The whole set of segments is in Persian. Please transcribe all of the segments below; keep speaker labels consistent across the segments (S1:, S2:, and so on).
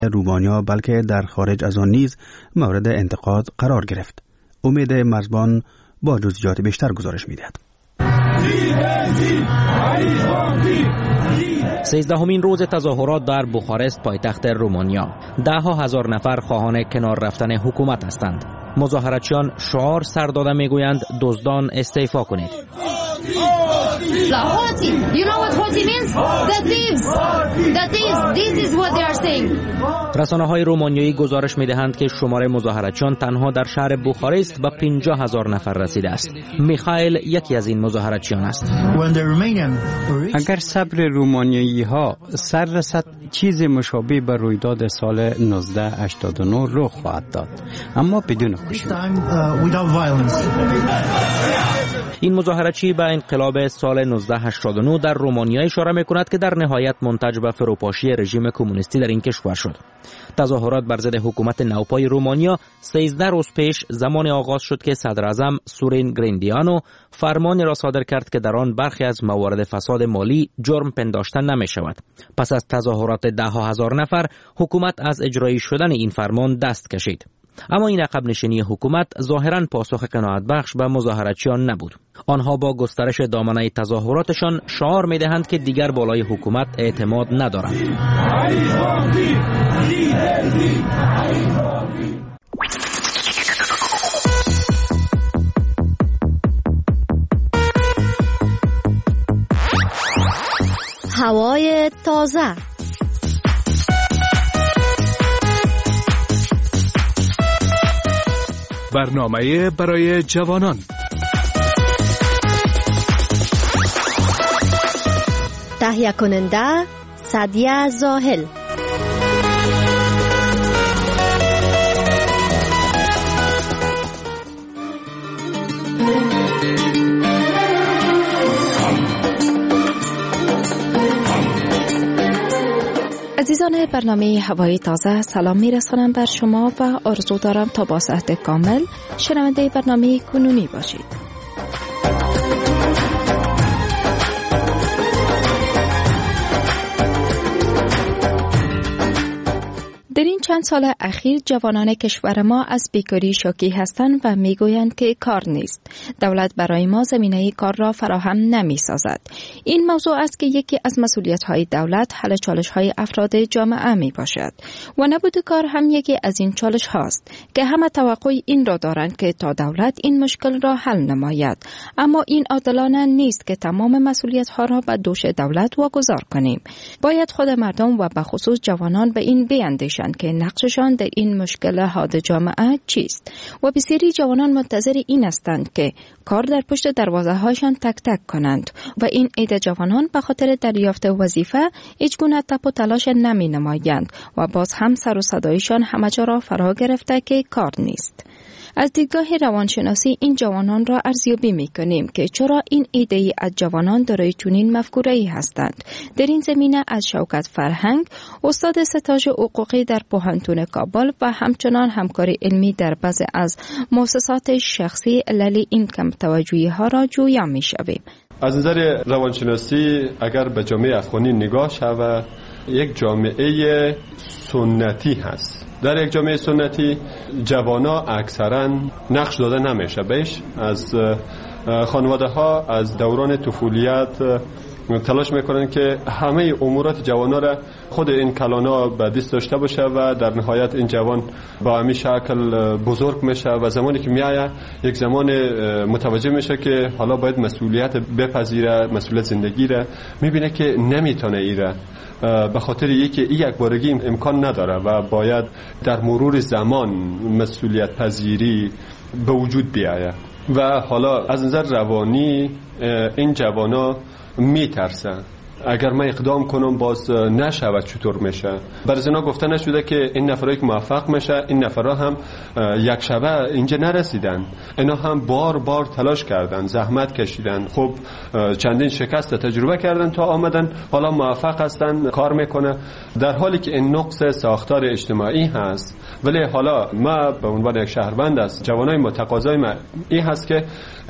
S1: رومانیا بلکه در خارج از آن نیز مورد انتقاد قرار گرفت. امید مرزبان با جزئیات بیشتر گزارش می‌دهد.
S2: 13مین روز تظاهرات در بوخارست پایتخت رومانیا. ده‌ها هزار نفر خواهان کنار رفتن حکومت هستند. مظاهراتچیان شعار سر داده میگویند دزدان استعفا کنید. رسانه‌های رومانیایی گزارش می‌دهند که شمار مظاهراتچیان تنها در شهر بوخارست به 50,000 نفر رسیده است. میخائیل یکی از این مظاهراتچیان است.
S3: اگر صبر رومانیایی‌ها سر رسد چیز مشابه به رویداد سال 1989 رخ خواهد داد، اما بدون خشونت.
S2: این مظاهراتچی به انقلاب سال 1989 در رومانیا اشاره می‌کند که در نهایت منتج به فروپاشی رژیم کمونیستی در این کشور شد. تظاهرات بر ضد حکومت نوپای رومانیا 13 روز پیش زمان آغاز شد که صدر اعظم سورین گریندیانو فرمانی را صادر کرد که در آن برخی از موارد فساد مالی جرم پنداشته نمی شود. پس از تظاهرات ده‌ها هزار نفر حکومت از اجرایی شدن این فرمان دست کشید. اما این عقب نشینی حکومت ظاهراً پاسخ قناعت بخش به مظاهراتچیان نبود. آنها با گسترش دامنه تظاهراتشان شعار می‌دهند که دیگر بالای حکومت اعتماد ندارند.
S4: هوای تازه.
S5: برنامه برای جوانان.
S4: تهیه کننده سعدیه زاهل. عزیزان برنامه هوای تازه سلام میرسانم بر شما و آرزو دارم تا با صحت کامل شنونده برنامه کنونی باشید. در این چند سال اخیر جوانان کشور ما از بیکاری شاکی هستند و میگویند که کار نیست. دولت برای ما زمینه کار را فراهم نمی سازد. این موضوع است که یکی از مسئولیت‌های دولت حل چالش‌های افراد جامعه می باشد و نبود کار هم یکی از این چالش هاست که همه توقع این را دارند که تا دولت این مشکل را حل نماید. اما این عادلانه نیست که تمام مسئولیت‌ها را به دوش دولت واگذار کنیم. باید خود مردم و به خصوص جوانان به این بیاندیشند که نقششان در این مشکل حاد جامعه چیست و بسیاری جوانان منتظر این هستند که کار در پشت دروازه هایشان تک تک کنند و این عده جوانان به خاطر دریافت وظیفه هیچ گونه تپ و تلاش نمی نمایند و باز هم سر و صدایشان همه جا را فرا گرفته که کار نیست. از دیدگاه روانشناسی این جوانان را ارزیابی می‌کنیم که چرا این ایده از جوانان دارای چنین مفکوره‌ای هستند. در این زمینه از شوکت فرهنگ، استاد ستاژ حقوقی در پوهنتون کابل و همچنان همکاری علمی در بعضی از مؤسسات شخصی علل این کم توجهی‌ها را جویا می‌شویم.
S6: از نظر روانشناسی اگر به جامعه افغانی نگاه شود، یک جامعه سنتی هست. در یک جامعه سنتی جوانا اکثرا نقش داده نمیشه بهش. از خانواده ها از دوران طفولیت تلاش میکنن که همه امورات جوانا را خود این کلانا به دست داشته باشه و در نهایت این جوان با همین شکل بزرگ میشه و زمانی که میایه یک زمان متوجه میشه که حالا باید مسئولیت بپذیره، مسئولیت زندگی را میبینه که نمیتونه ایره به خاطر یک بارگی امکان نداره و باید در مرور زمان مسئولیت پذیری به وجود بیاید و حالا از نظر روانی این جوانا میترسن اگر من اقدام کنم باز نشود چطور میشه. برای اینا گفته نشده که این نفرایی که موفق میشه این نفرها هم یک شبه اینجا نرسیدن، اینا هم بار بار تلاش کردن، زحمت کشیدن. خب چندین شکست تجربه کردن تا آمدن حالا موفق هستن کار میکنه، در حالی که این نقص ساختار اجتماعی هست. ولی حالا ما به عنوان یک شهروند است، جوانای متقاضای ما این هست که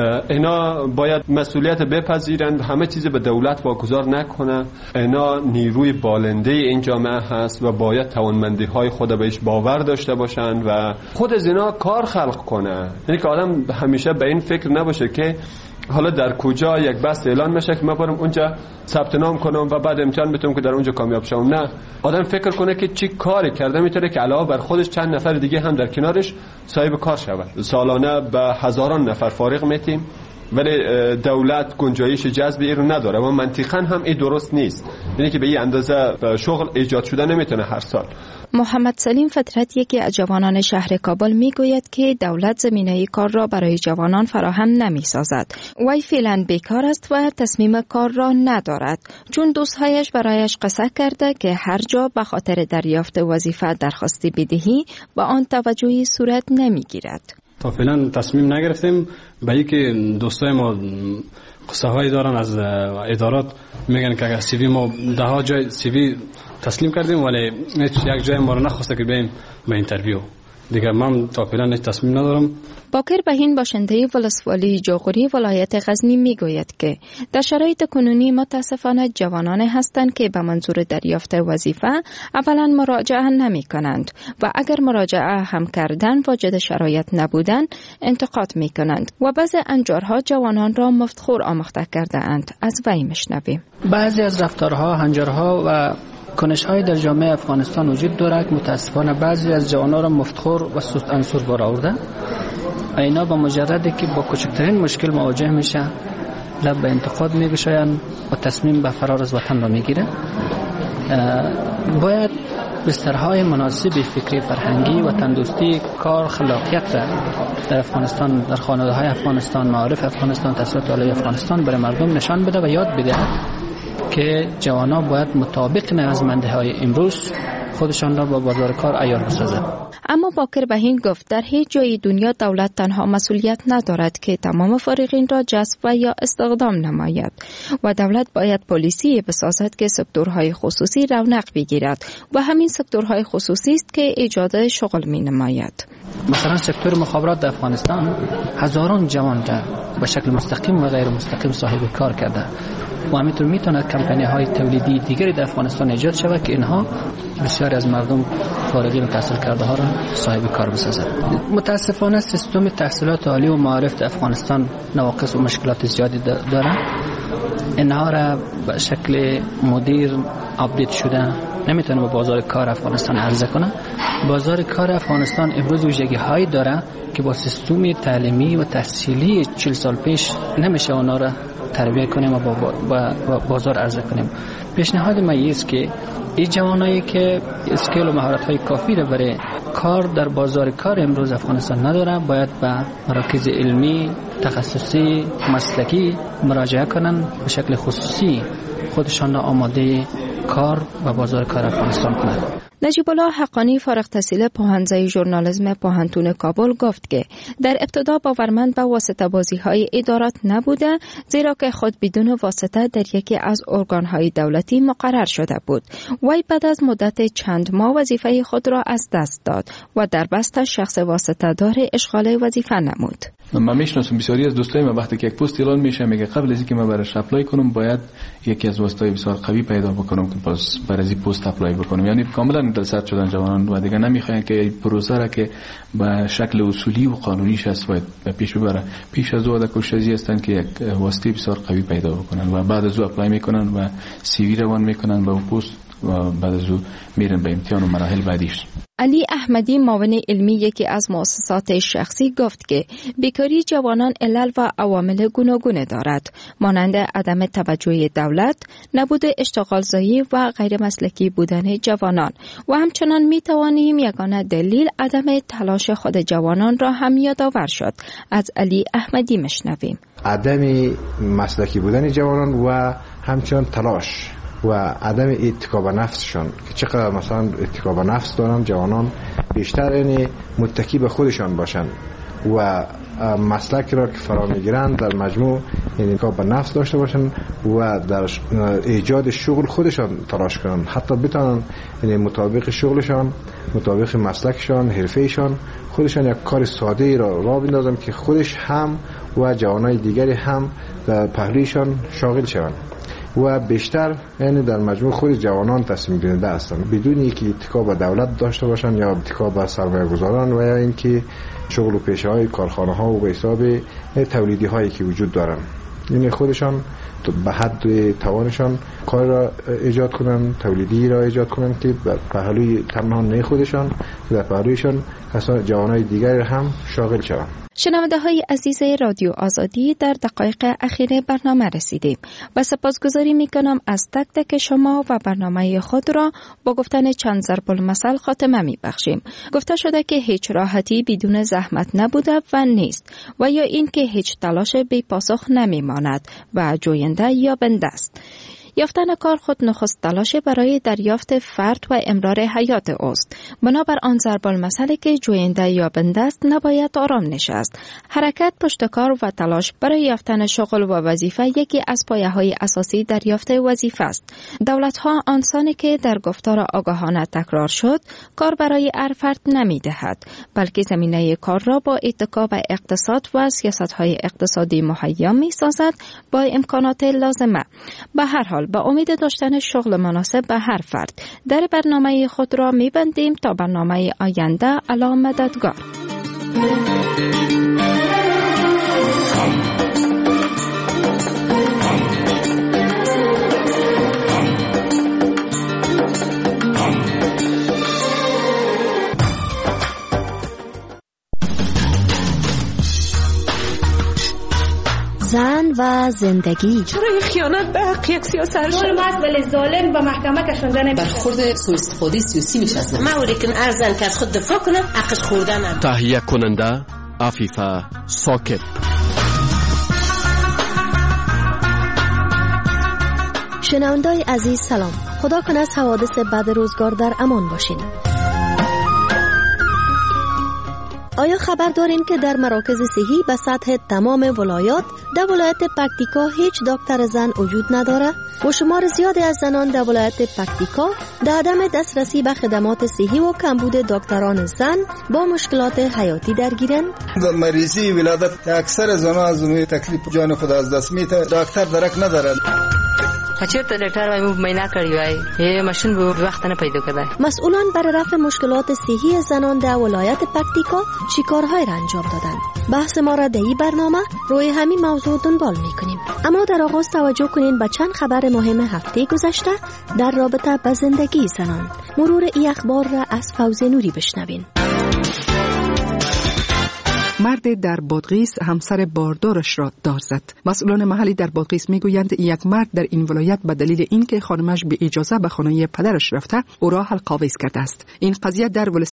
S6: اینا باید مسئولیت بپذیرند، همه چیز به دولت واگذار نکنه. اینا نیروی بالنده این جامعه هست و باید توانمندی های خود بهش باور داشته باشند و خود از اینا کار خلق کنه. یعنی که آدم همیشه به این فکر نباشه که حالا در کجا یک بحث اعلان میشه که من برم اونجا ثبت نام کنم و بعد امتحان بتونم که در اونجا کامیاب شم. نه، آدم فکر کنه که چی کاری کرده میتونه که علاوه بر خودش چند نفر دیگه هم در کنارش صاحب کار شود. سالانه به هزاران نفر فارغ میتیم ولی دولت گنجایش جذب این رو نداره و منطقاً هم این درست نیست. یعنی که به این اندازه شغل ایجاد شده نمیتونه هر سال.
S4: محمد سلیم فطرت یکی از جوانان شهر کابل میگوید که دولت زمینه کار را برای جوانان فراهم نمیسازد. وی فعلا بیکار است و تصمیم کار را ندارد، چون دوستهایش برایش قصه کرده که هر جا به خاطر دریافت وظیفه درخواستی بدهی با آن توجهی صورت نمیگیرد.
S7: تا فعلا تصمیم نگرفتیم، به اینکه دوستای ما قصه هایی دارن از ادارات، میگن که اگر CV ما 10 جای CV تسلیم کردیم ولی یک جای ما رو نخواسته که بریم به اینترویو. دیگه من تا فعلا تصمیم ندارم.
S4: باکر بهین باشنده ولسوالی جاغوری ولایت غزنی میگوید که در شرایط کنونی متاسفانه جوانان هستند که به منظور دریافت وظیفه اولا مراجعه نمی کنند و اگر مراجعه هم کردن واجد شرایط نبودن انتقاد می کنند و بعضی انجارها جوانان را مفتخور آموخته کرده اند. از وی میشنویم.
S8: بعضی از رفتارها، هنجارها و کنش‌های در جامعه افغانستان وجود دارد. متاسفانه بعضی از جوانان را مفتخور و سست عنصر بار آورده. اینا با مجردی که با کوچکترین مشکل مواجه میشه لب به انتقاد میگشایند و تصمیم به فرار از وطن را میگیره. باید بسترهای مناسب فکری فرهنگی و تندرستی کار خلاقیت را در افغانستان، در خانواده‌های افغانستان، معارف افغانستان، تحصیلات عالی افغانستان برای مردم نشان بده و یاد بده که جوانان باید مطابق نیازمندی‌های امروز خودشان را با بازار کار عیار بسازند.
S4: اما باکر بهین گفت در هیچ جای دنیا دولت تنها مسئولیت ندارد که تمام فارغین را جذب و یا استخدام نماید و دولت باید پالیسی بسازد که سکتورهای خصوصی رونق بگیرد و همین سکتورهای خصوصی است که ایجاد شغل می نماید.
S8: مثلا سکتور مخابرات در افغانستان هزاران جوان را به شکل مستقیم و غیر مستقیم صاحب کار کرده و همینطور میتوند کمپانی های تولیدی دیگری در افغانستان ایجاد شود که اینها بسیاری از مردم فارغین تحصیل کرده ها را صاحب کار بسازد. متاسفانه سیستم تحصیلات عالی و معارف در افغانستان نواقص و مشکلات زیادی دارد. اینها را به شکل مدیر آپدیت شده نمیتونه به بازار کار افغانستان عرضه کنه. بازار کار افغانستان امروز ویژگی هایی داره که با سیستم تعلیمی و تحصیلی 40 سال پیش نمیشه اونا را تربیه کنیم و با بازار عرضه کنیم. پیشنهاد من است که این جوانایی که اسکیل و مهارت‌های کافی را برای کار در بازار کار امروز افغانستان نداره باید به مراکز علمی، تخصصی، مسلکی مراجعه کنن به شکل خصوصی خودشان را آماده کار و بازار کار افغانستان کنند.
S4: نجیب الله حقانی فارغ التحصیل پوهنځی ژورنالیسم پوهنتون کابل گفت که در ابتدا باورمند به واسطه بازی های ادارات نبوده، زیرا که خود بدون واسطه در یکی از ارگانهای دولتی مقرر شده بود. وی بعد از مدت چند ماه وظیفه خود را از دست داد و در بست شخص واسطه دار اشغال وظیفه نمود.
S9: من میشناسم بسیاری از دوستای من وقتی که یک پست اعلان میشه میگه قبل از اینکه من براش اپلای کنم باید یکی از واسطه‌های بسیار قوی پیدا بکنم که باز برای این پست اپلای بکنم. یعنی کاملا دلسرد شدن جوانان و دیگه نمیخواین که پروسه را که به شکل اصولی و قانونیش است باید پیش ببره. پیش از او کوششی هستند که یک واسطه بسیار قوی پیدا بکنن و بعد از او اپلای میکنن و سی وی روان میکنن به اون پست و بعد از او میرن به امتحان و مراحل بعدیش.
S4: علی احمدی معاون علمی یکی از مؤسسات شخصی گفت که بیکاری جوانان علل و عوامل گوناگون دارد، مانند عدم توجه دولت، نبود اشتغالزایی و غیر مسلکی بودن جوانان و همچنان می توانیم یگانه دلیل عدم تلاش خود جوانان را هم یادآور شد. از علی احمدی مشنویم.
S10: عدم مسلکی بودن جوانان و همچنان تلاش و عدم اتکا به نفسشون که چقدر مثلا اتکا به نفس دارن جوانان بیشتر یعنی متکی به خودشان باشن و مسلکی را که فرا میگیرند در مجموع این انعکاس به نفس داشته باشند و در ایجاد شغل خودشان تلاش کنند، حتی بتونن یعنی مطابق شغلشان، مطابق مسلکشان، حرفهشان خودشان یک کار ساده ای را بندازن که خودش هم و جوانای دیگری هم در پهلویشان شاغل شوند و بیشتر یعنی در مجموع خود جوانان تصمیم گیرنده هستند، بدون اینکه اتکا به دولت داشته باشند یا اتکا به سرمایه‌گذاران و یا اینکه شغل و پیشه های کارخانه ها و به حساب تولیدی هایی که وجود دارند. یعنی خودشان به حد توانشان کار را ایجاد کنن، تولیدی را ایجاد کنن که پهلوی تنها نه خودشان، در پهلویشان جوانای دیگر هم شاغل شوند.
S4: شنونده های عزیز رادیو آزادی، در دقایق اخیر برنامه رسیدیم و سپاسگزاری می کنم از تک تک شما و برنامه خود را با گفتن چند ضرب المثل خاتمه می بخشیم. گفته شده که هیچ راحتی بدون زحمت نبوده و نیست و یا این که هیچ تلاش بی پاسخ نمی ماند و جوینده یابنده است. یافتن کار خود نخست تلاش برای دریافت فرد و امرار حیات اوست. بنابر آن ضرب المثلی که جوینده یابنده است نباید آرام نشست. حرکت، پشت کار و تلاش برای یافتن شغل و وظیفه یکی از پایه‌های اساسی دریافت وظیفه است. دولت‌ها آنسانی که در گفتار آگاهانه تکرار شد، کار برای هر فرد نمی‌دهد، بلکه زمینه کار را با اتکا به اقتصاد و سیاست‌های اقتصادی مهیا می‌سازد با امکانات لازمه. به هر حال با امید داشتن شغل مناسب به هر فرد در برنامه خود را می‌بندیم تا برنامه آینده. الا مددگار.
S11: زن و زندگی.
S12: چرا این خیانت به حق یک سیاست
S13: ظلم است ولی ظالم به محکمه کشانده نمیشه.
S14: برخورد سوء استفاده سیاسی میشه از
S15: ما ولی که ارزن که از خود دفاع کنه حقش خوردن.
S16: تهیه کننده عفیفه ساکت.
S11: شنوندای عزیز سلام. خدا کنه از حوادث بد روزگار در امان باشین. آیا خبر دارین که در مراکز صحی به سطح تمام ولایات در ولایت پکتیکا هیچ دکتر زن وجود نداره و شمار زیادی از زنان در ولایت پکتیکا در عدم دسترسی به خدمات صحی و کمبود دکتران زن با مشکلات حیاتی درگیرند؟
S17: در مریضی ولادت اکثر زنان از تکلیف جان خود از دست میده، دکتر درک ندارن.
S18: چرته ډاکټر وايي مې نه کړی وای هي ماشین به وخت نه پیدا کړای.
S11: مسئولان برای رفع مشکلات صحی زنان در ولایت پکتیکا چی کارهای را انجام دادند؟ بحث ما را در این برنامه روی همین موضوع دنبال میکنیم. اما در آغاز توجه کنین به چند خبر مهم هفته گذشته در رابطه با زندگی زنان. مرور این اخبار را از فوزی نوری بشنوین.
S19: مرد در بادغیس همسر باردارش را دار زد. مسئولان محلی در بادغیس میگویند یک مرد در این ولایت به دلیل اینکه خانمش به اجازه به خانه پدرش رفته او را حلق‌آویز کرده است. این قضیه در